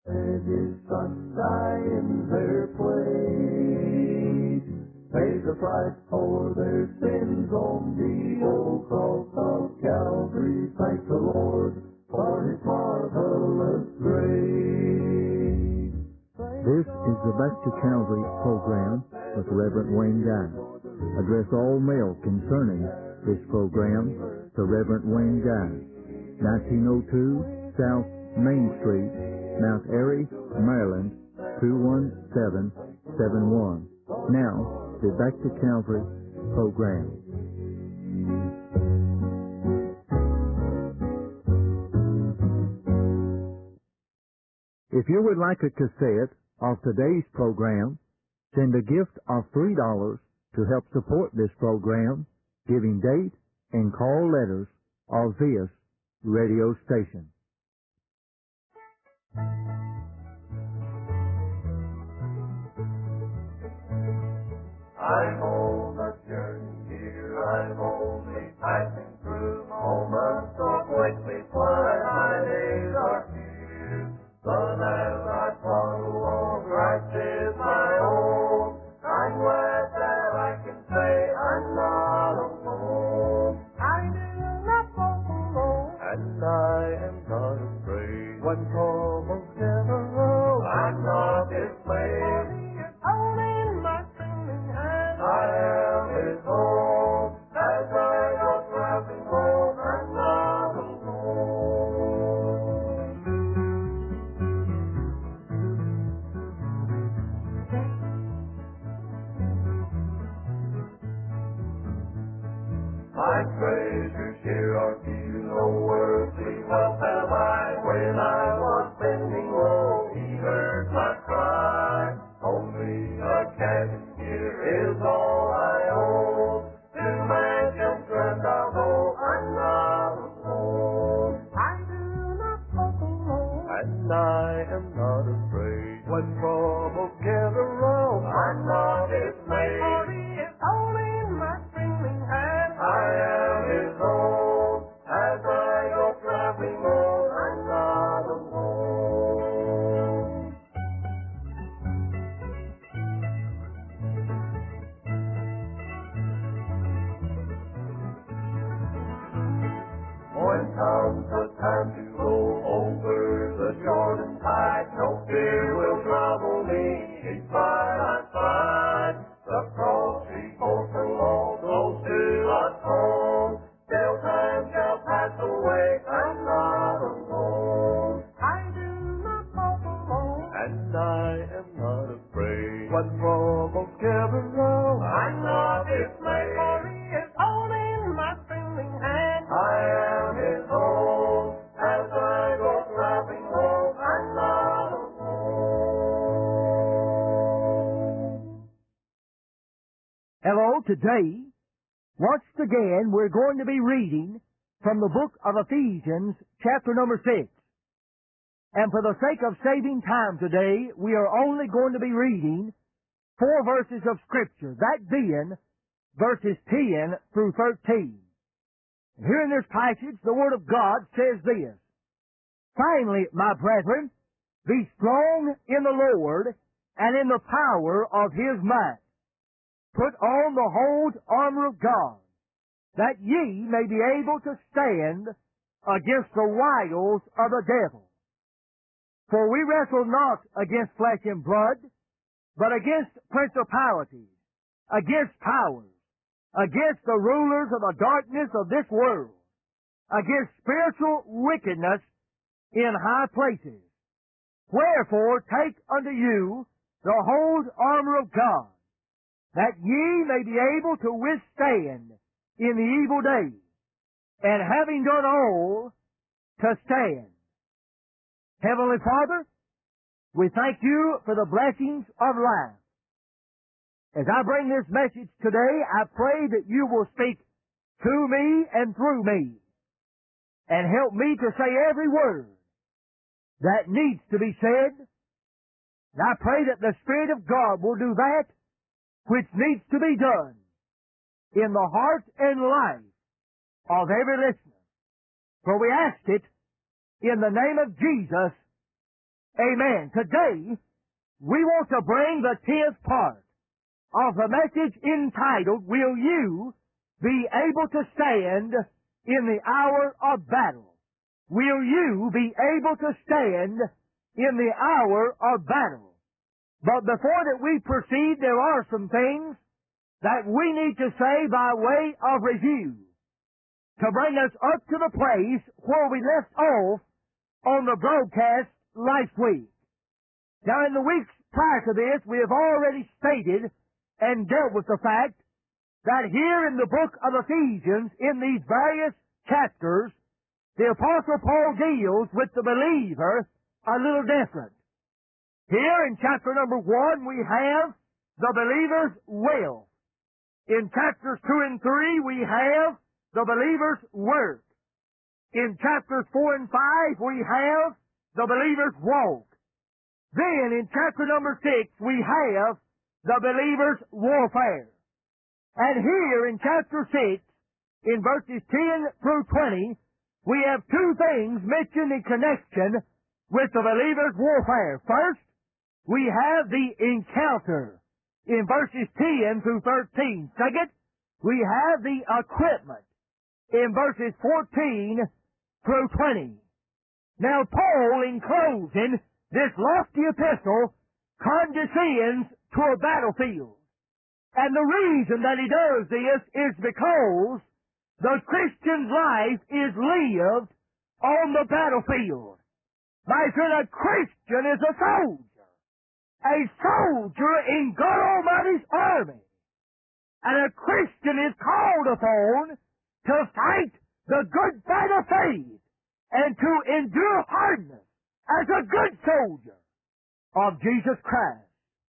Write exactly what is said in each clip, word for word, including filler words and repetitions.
And his son die in their place, paid the price for their sins on the old cross of Calvary. Thank the Lord for his marvelous grace. This is the Back to Calvary program with Reverend Wayne Guy. Address all mail concerning this program to Reverend Wayne Guy, nineteen oh two South Main Street, Mount Airy, Maryland, two one seven seven one. Now, the Back to Calvary program. If you would like a cassette of today's program, send a gift of three dollars to help support this program, giving date and call letters of this radio station. I'm on a journey here, I'm only passing through. Moments of wakely fly, my days are few. But as I follow on, Christ is my own. I'm glad that I can say I'm not alone. I do not walk alone, and I am not afraid. When troubles gather round, I'm not dismayed. Holding my trembling hand, I am his own. As I go traveling home, I'm not alone. My treasures here are few, no earthly wealth have I. When I was bending low, he heard my cry. Only a cabin here is all I own. To mansions and I'll go, I'm not alone. I do not walk alone, and I am not afraid. When troubles gather round, I'm not dismayed. For he is holding my trembling hand, I am his own. As I go traveling home, I'm not alone. When comes the time to go over the Jordan tide, no fear will trouble me, he's by my side. The cross he bore for all those to us home, till time shall pass away, I'm not alone. I do not walk alone, and I am not afraid. When troubles gather round, I'm not dismayed. For he is holding my trembling hand, I am his own. As I go traveling home, I'm not alone. Hello, today, once again, we're going to be reading from the book of Ephesians, chapter number six. And for the sake of saving time today, we are only going to be reading four verses of Scripture, that being verses ten through thirteen. And here in this passage, the Word of God says this: Finally, my brethren, be strong in the Lord and in the power of His might. Put on the whole armor of God, that ye may be able to stand against the wiles of the devil. For we wrestle not against flesh and blood, but against principalities, against powers, against the rulers of the darkness of this world, against spiritual wickedness in high places. Wherefore take unto you the whole armor of God, that ye may be able to withstand in the evil day, and having done all, to stand. Heavenly Father, we thank you for the blessings of life. As I bring this message today, I pray that you will speak to me and through me, and help me to say every word that needs to be said. And I pray that the Spirit of God will do that which needs to be done in the heart and life of every listener. For we ask it in the name of Jesus. Amen. Today, we want to bring the tenth part of the message entitled, Will You Be Able to Stand in the Hour of Battle? Will you be able to stand in the hour of battle? But before that we proceed, there are some things that we need to say by way of review to bring us up to the place where we left off on the broadcast last week. Now, in the weeks prior to this, we have already stated and dealt with the fact that here in the book of Ephesians, in these various chapters, the Apostle Paul deals with the believer a little different. Here in chapter number one, we have the believer's will. In chapters two and three, we have the believer's work. In chapters four and five, we have the believer's walk. Then in chapter number six, we have the believer's warfare. And here in chapter six, in verses ten through twenty, we have two things mentioned in connection with the believer's warfare. First, we have the encounter in verses ten through thirteen. Second, we have the equipment in verses fourteen through twenty. Now, Paul, in closing this lofty epistle, condescends to a battlefield. And the reason that he does this is because the Christian's life is lived on the battlefield. My friend, a Christian is a soldier. A soldier in God Almighty's army. And a Christian is called upon to fight the good fight of faith and to endure hardness as a good soldier of Jesus Christ.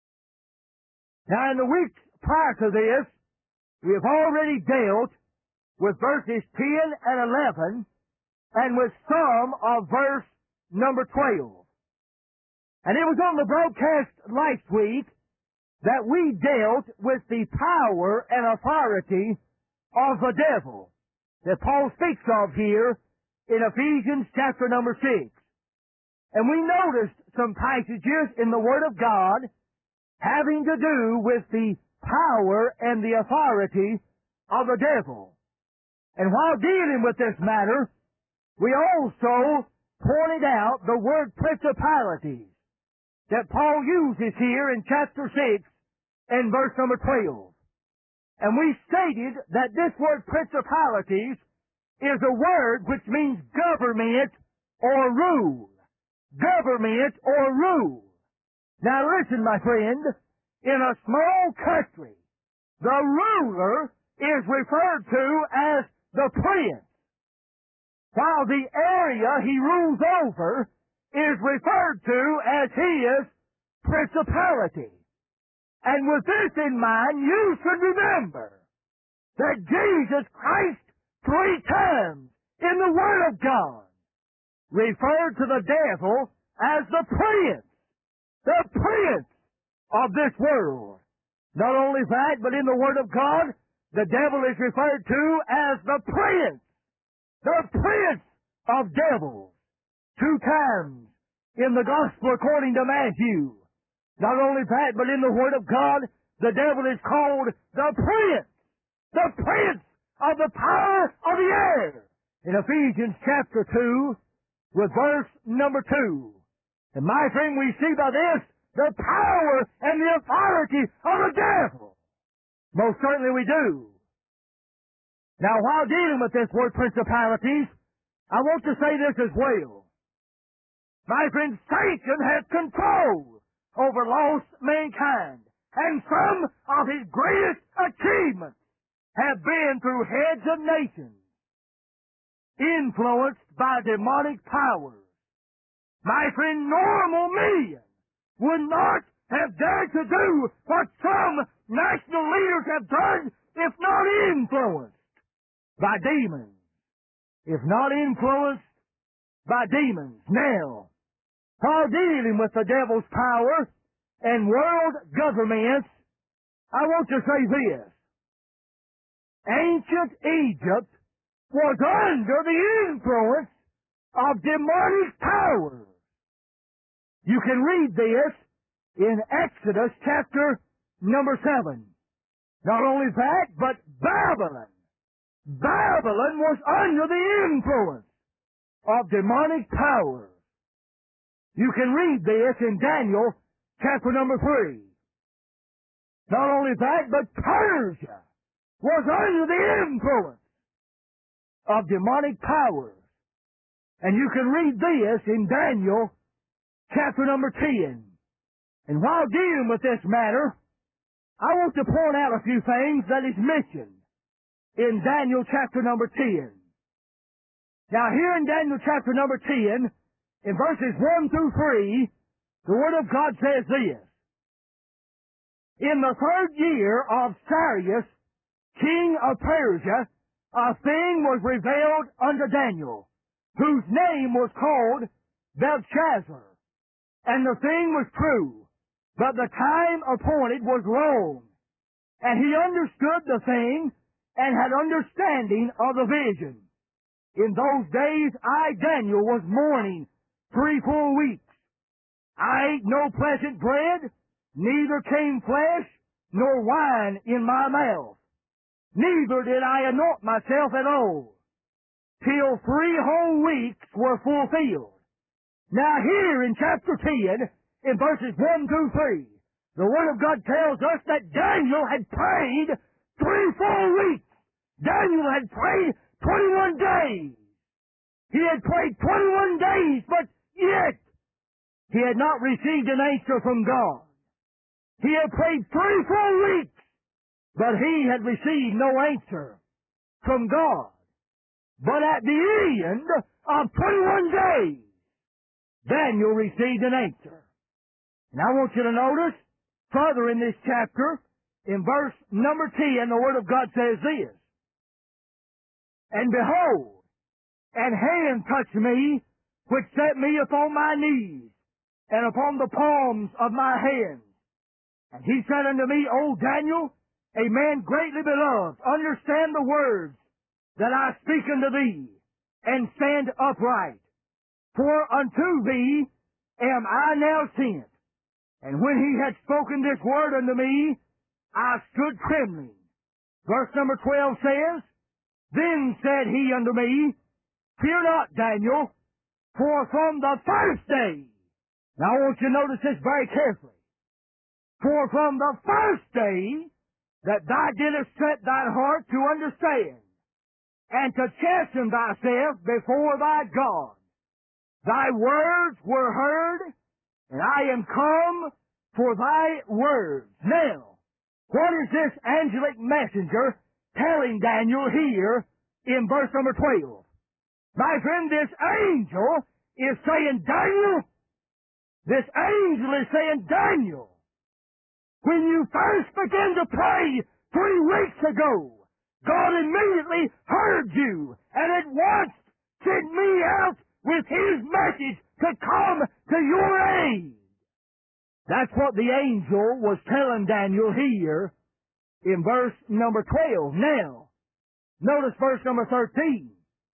Now, in the weeks prior to this, we have already dealt with verses ten and eleven and with some of verse number twelve. And it was on the broadcast last week that we dealt with the power and authority of the devil that Paul speaks of here in Ephesians chapter number six. And we noticed some passages in the Word of God having to do with the power and the authority of the devil. And while dealing with this matter, we also pointed out the word principalities that Paul uses here in chapter six and verse number twelve. And we stated that this word principalities is a word which means government or rule. Government or rule. Now listen, my friend, in a small country, the ruler is referred to as the prince, while the area he rules over is referred to as his principality. And with this in mind, you should remember that Jesus Christ three times in the Word of God referred to the devil as the prince, the prince of this world. Not only that, but in the Word of God, the devil is referred to as the prince, the prince of devils. Two times in the Gospel according to Matthew. Not only that, but in the Word of God, the devil is called the prince, the prince of the power of the air. In Ephesians chapter two, with verse number two. And my friend, we see by this the power and the authority of the devil. Most certainly we do. Now, while dealing with this word principalities, I want to say this as well. My friend, Satan has control over lost mankind. And some of his greatest achievements have been through heads of nations, influenced by demonic powers. My friend, normal men would not have dared to do what some national leaders have done if not influenced by demons. If not influenced by demons. Now, while dealing with the devil's power and world governments, I want to say this. Ancient Egypt was under the influence of demonic powers. You can read this in Exodus chapter number seven. Not only that, but Babylon. Babylon was under the influence of demonic powers. You can read this in Daniel chapter number three. Not only that, but Persia was under the influence of demonic powers. And you can read this in Daniel chapter number ten. And while dealing with this matter, I want to point out a few things that is mentioned in Daniel chapter number ten. Now here in Daniel chapter number ten, in verses one through three, the Word of God says this: In the third year of Cyrus, king of Persia, a thing was revealed unto Daniel, whose name was called Belshazzar. And the thing was true, but the time appointed was long. And he understood the thing, and had understanding of the vision. In those days I, Daniel, was mourning three full weeks. I ate no pleasant bread, neither came flesh nor wine in my mouth. Neither did I anoint myself at all, till three whole weeks were fulfilled. Now here in chapter ten, in verses one through three, the Word of God tells us that Daniel had prayed three full weeks. Daniel had prayed twenty-one days. He had prayed twenty-one days, but yet he had not received an answer from God. He had prayed three full weeks, but he had received no answer from God. But at the end of twenty-one days, Daniel received an answer. And I want you to notice further in this chapter, in verse number ten, the Word of God says this: And behold, an hand touched me, which set me upon my knees, and upon the palms of my hands. And he said unto me, O Daniel, a man greatly beloved, understand the words that I speak unto thee, and stand upright. For unto thee am I now sent. And when he had spoken this word unto me, I stood trembling. Verse number twelve says, Then said he unto me, Fear not, Daniel, for from the first day, now I want you to notice this very carefully, for from the first day that thou didst set thy heart to understand, and to chasten thyself before thy God, thy words were heard, and I am come for thy words. Now, what is this angelic messenger telling Daniel here in verse number twelve? My friend, this angel is saying, Daniel, this angel is saying, Daniel, when you first began to pray three weeks ago, God immediately heard you and at once sent me out with His message to come to your aid. That's what the angel was telling Daniel here in verse number twelve. Now, notice verse number thirteen.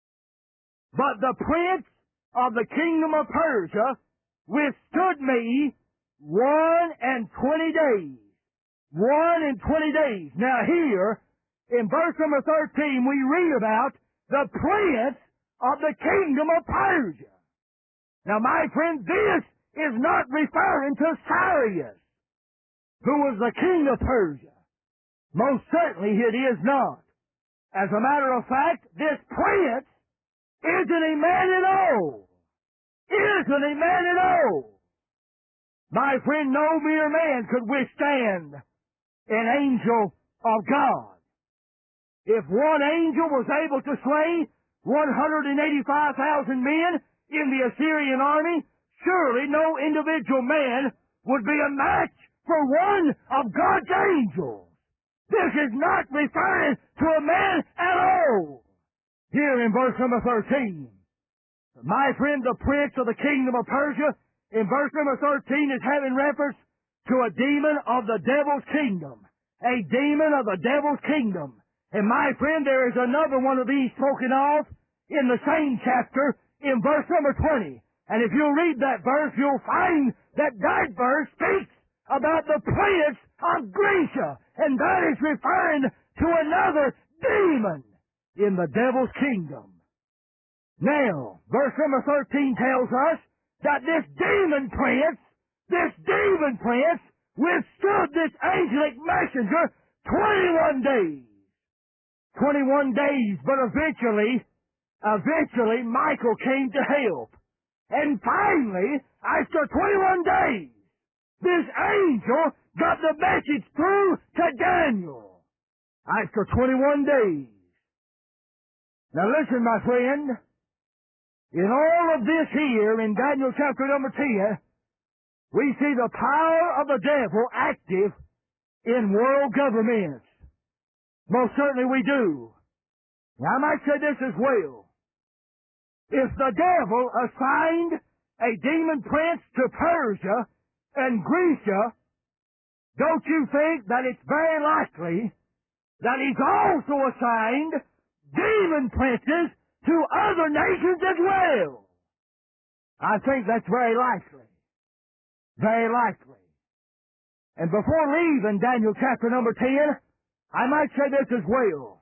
But the prince of the kingdom of Persia withstood me one and twenty days. One and twenty days. Now here, in verse number thirteen, we read about the prince of the kingdom of Persia. Now, my friend, this is not referring to Cyrus, who was the king of Persia. Most certainly it is not. As a matter of fact, this prince isn't a man at all. Isn't a man at all. My friend, no mere man could withstand an angel of God. If one angel was able to slay one hundred eighty-five thousand men in the Assyrian army, surely no individual man would be a match for one of God's angels. This is not referring to a man at all. Here in verse number thirteen, my friend, the prince of the kingdom of Persia, in verse number thirteen is having reference to a demon of the devil's kingdom. A demon of the devil's kingdom. And my friend, there is another one of these spoken of in the same chapter in verse number twenty. And if you'll read that verse, you'll find that that verse speaks about the prince of Grecia, and that is referring to another demon in the devil's kingdom. Now, verse number thirteen tells us that this demon prince, this demon prince, withstood this angelic messenger twenty-one days. twenty-one days, but eventually, eventually Michael came to help. And finally, after twenty-one days, this angel got the message through to Daniel. After twenty-one days. Now listen, my friend. In all of this here, in Daniel chapter number ten, we see the power of the devil active in world governments. Most certainly we do. Now I might say this as well. If the devil assigned a demon prince to Persia and Grecia, don't you think that it's very likely that he's also assigned demon princes to other nations as well? I think that's very likely. Very likely. And before leaving Daniel chapter number ten, I might say this as well.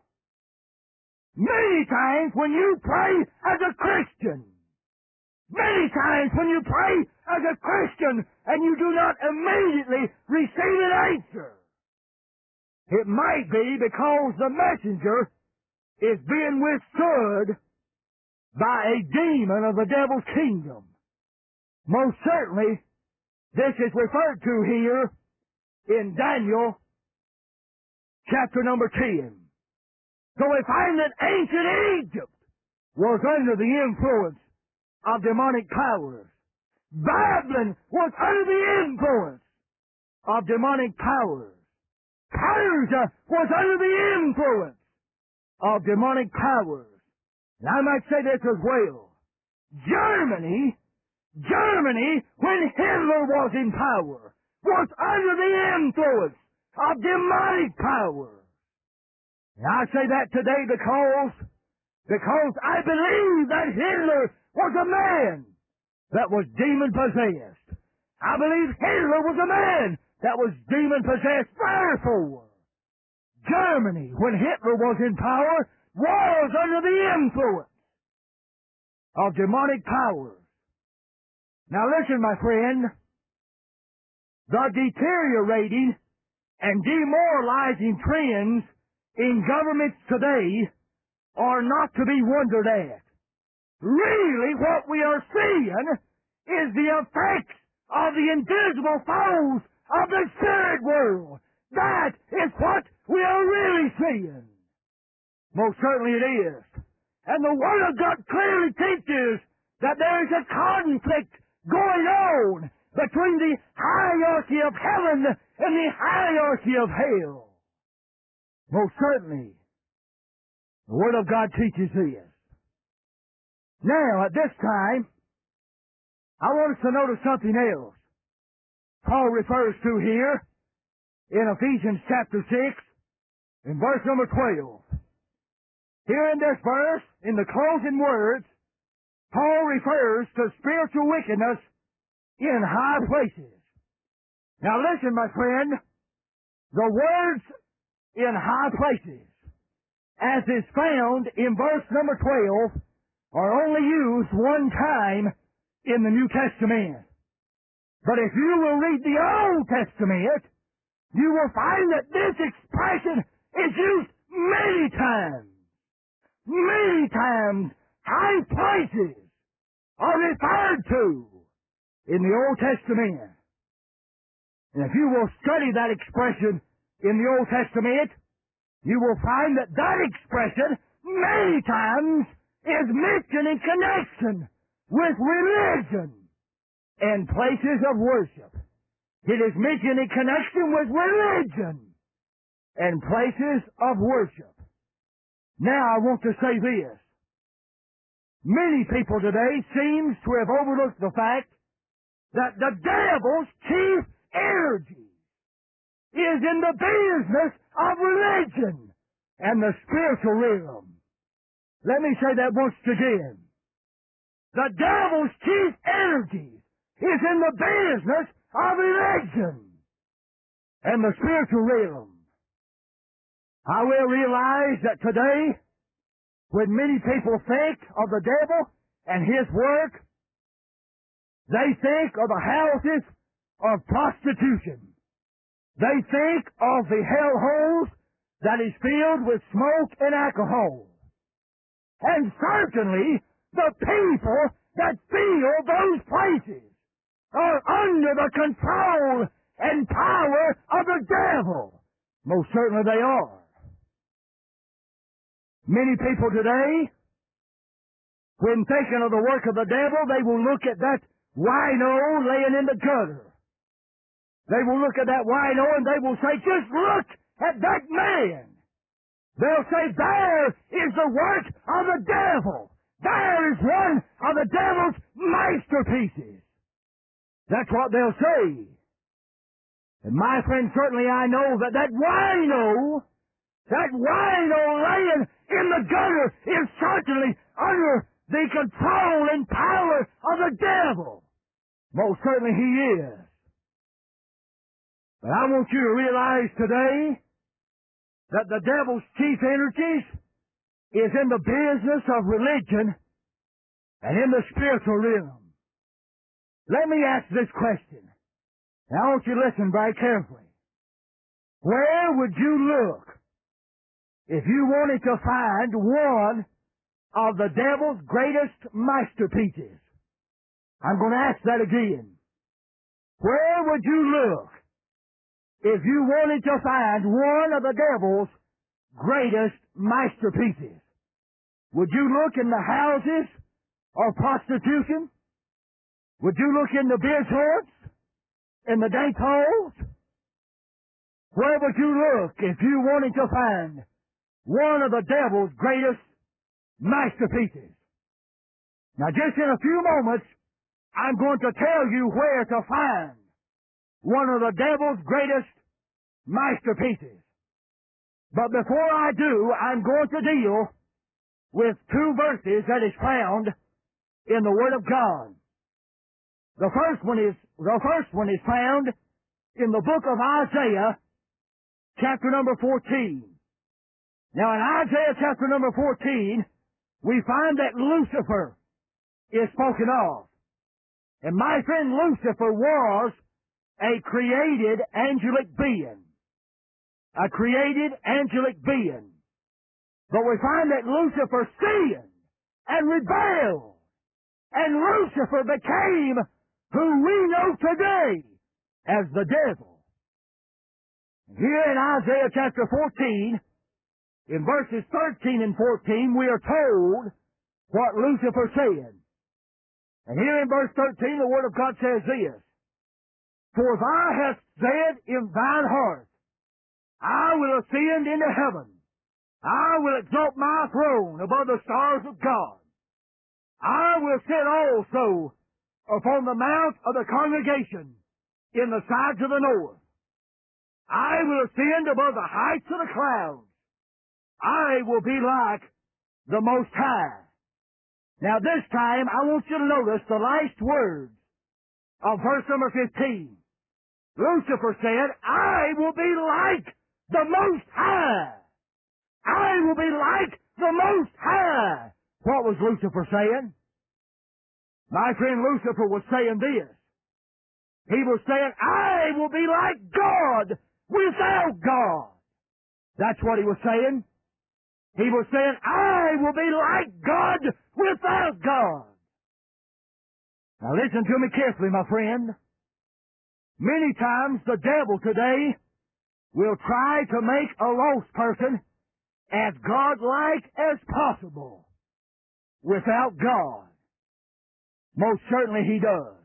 Many times when you pray as a Christian, many times when you pray as a Christian and you do not immediately receive an answer, it might be because the messenger is being withstood by a demon of the devil's kingdom. Most certainly, this is referred to here in Daniel chapter number ten. So we find that ancient Egypt was under the influence of demonic powers. Babylon was under the influence of demonic powers. Persia was under the influence of demonic powers. And I might say this as well. Germany, Germany, when Hitler was in power, was under the influence of demonic powers. And I say that today because, because I believe that Hitler was a man that was demon-possessed. I believe Hitler was a man that was demon-possessed. Therefore, Germany, when Hitler was in power, was under the influence of demonic powers. Now listen, my friend, the deteriorating and demoralizing trends in governments today are not to be wondered at. Really, what we are seeing is the effects of the invisible foes of the spirit world. That is what we are really seeing. Most certainly it is. And the Word of God clearly teaches that there is a conflict going on between the hierarchy of heaven and the hierarchy of hell. Most certainly, the Word of God teaches this. Now, at this time, I want us to notice something else. Paul refers to here in Ephesians chapter six, in verse number twelve. Here in this verse, in the closing words, Paul refers to spiritual wickedness in high places. Now listen, my friend, the words in high places, as is found in verse number twelve, are only used one time in the New Testament. But if you will read the Old Testament, you will find that this expression is used many times. Many times, high places are referred to in the Old Testament. And if you will study that expression in the Old Testament, you will find that that expression many times is mentioned in connection with religion and places of worship. It is mentioned in connection with religion and places of worship. Now I want to say this. Many people today seem to have overlooked the fact that the devil's chief energy is in the business of religion and the spiritual realm. Let me say that once again. The devil's chief energy is in the business of religion and the spiritual realm. I will realize that today, when many people think of the devil and his work, they think of the houses of prostitution. They think of the hellholes that is filled with smoke and alcohol. And certainly, the people that fill those places are under the control and power of the devil. Most certainly they are. Many people today, when thinking of the work of the devil, they will look at that wino laying in the gutter. They will look at that wino and they will say, just look at that man. They'll say, there is the work of the devil. There is one of the devil's masterpieces. That's what they'll say. And my friend, certainly I know that that wino, that wino laying in the gutter is certainly under the control and power of the devil. Most certainly he is. But I want you to realize today that the devil's chief energies is in the business of religion and in the spiritual realm. Let me ask this question. Now I want you to listen very carefully. Where would you look if you wanted to find one of the devil's greatest masterpieces? I'm going to ask that again. Where would you look if you wanted to find one of the devil's greatest masterpieces? Would you look in the houses of prostitution? Would you look in the biz haunts? In the dance halls? Where would you look if you wanted to find one of the devil's greatest masterpieces? Now just in a few moments, I'm going to tell you where to find one of the devil's greatest masterpieces. But before I do, I'm going to deal with two verses that is found in the Word of God. The first one is, the first one is found in the book of Isaiah, chapter number fourteen. Now in Isaiah chapter number fourteen, we find that Lucifer is spoken of. And my friend, Lucifer was a created angelic being. A created angelic being. But we find that Lucifer sinned and rebelled. And Lucifer became who we know today as the devil. Here in Isaiah chapter fourteen, in verses thirteen and fourteen, we are told what Lucifer said. And here in verse thirteen, the Word of God says this, For thou hast said in thine heart, I will ascend into heaven. I will exalt my throne above the stars of God. I will sit also upon the mount of the congregation in the sides of the north. I will ascend above the heights of the clouds. I will be like the Most High. Now this time I want you to notice the last words of verse number fifteen. Lucifer said, I will be like the Most High. I will be like the Most High. What was Lucifer saying? My friend, Lucifer was saying this. He was saying, I will be like God without God. That's what he was saying. He was saying, I will be like God without God. Now listen to me carefully, my friend. Many times the devil today will try to make a lost person as God-like as possible without God. Most certainly he does.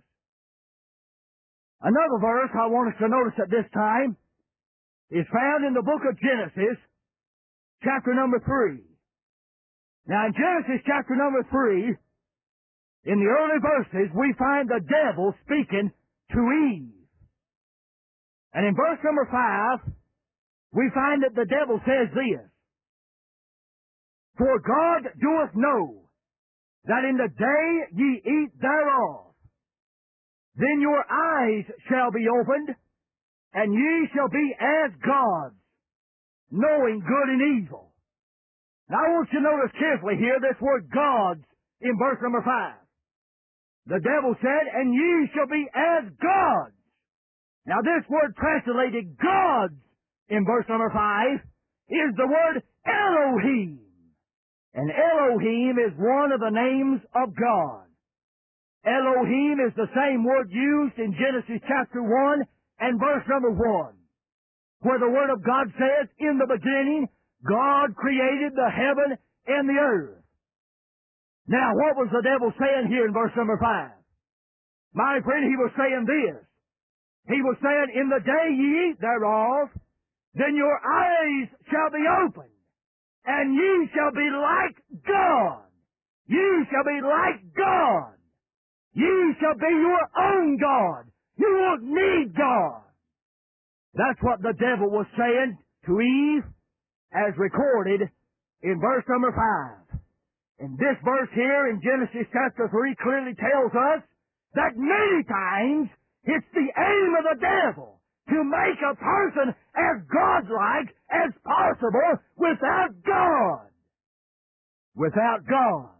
Another verse I want us to notice at this time is found in the book of Genesis, chapter number three. Now in Genesis chapter number three, in the early verses, we find the devil speaking to Eve. And in verse number five, we find that the devil says this, For God doeth know that in the day ye eat thereof, then your eyes shall be opened, and ye shall be as gods, knowing good and evil. Now I want you to notice carefully here this word gods in verse number five. The devil said, and ye shall be as gods. Now this word translated gods in verse number five is the word Elohim. And Elohim is one of the names of God. Elohim is the same word used in Genesis chapter one and verse number one, where the Word of God says, in the beginning, God created the heaven and the earth. Now, what was the devil saying here in verse number five? My friend, he was saying this. He was saying, in the day ye eat thereof, then your eyes shall be opened, and ye shall be like God. Ye shall be like God. Ye shall be your own God. You won't need God. That's what the devil was saying to Eve, as recorded in verse number five. And this verse here in Genesis chapter three clearly tells us that many times it's the aim of the devil to make a person as godlike as possible without God. Without God.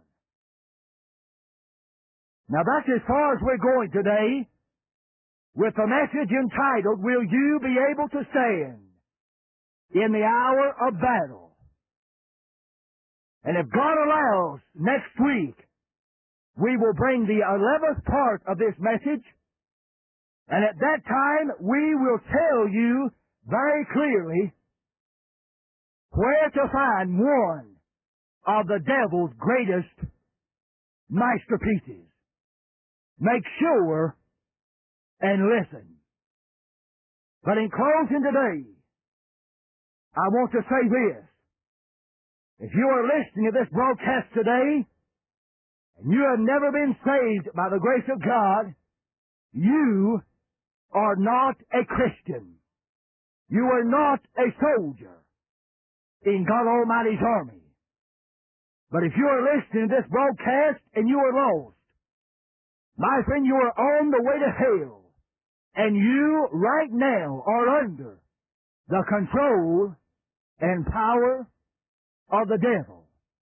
Now that's as far as we're going today with the message entitled, Will You Be Able to Stand in the Hour of Battle? And if God allows, next week we will bring the eleventh part of this message, and at that time we will tell you very clearly where to find one of the devil's greatest masterpieces. Make sure and listen. But in closing today, I want to say this. If you are listening to this broadcast today, and you have never been saved by the grace of God, you are not a Christian. You are not a soldier in God Almighty's army. But if you are listening to this broadcast and you are lost, my friend, you are on the way to hell. And you right now are under the control and power of the devil.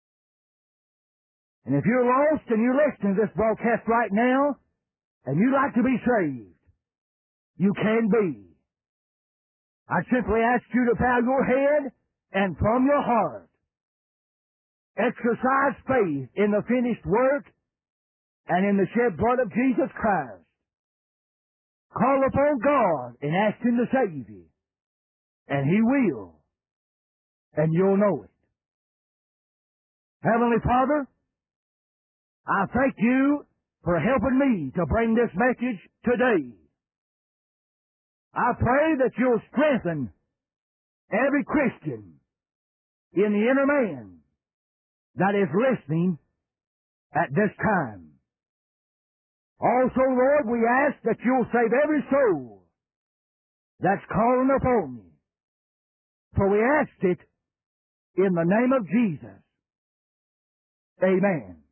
And if you're lost and you're listening to this broadcast right now, and you'd like to be saved, you can be. I simply ask you to bow your head and from your heart exercise faith in the finished work and in the shed blood of Jesus Christ. Call upon God and ask Him to save you. And He will. And you'll know it. Heavenly Father, I thank you for helping me to bring this message today. I pray that you'll strengthen every Christian in the inner man that is listening at this time. Also, Lord, we ask that you'll save every soul that's calling upon you. For we asked it in the name of Jesus. Amen.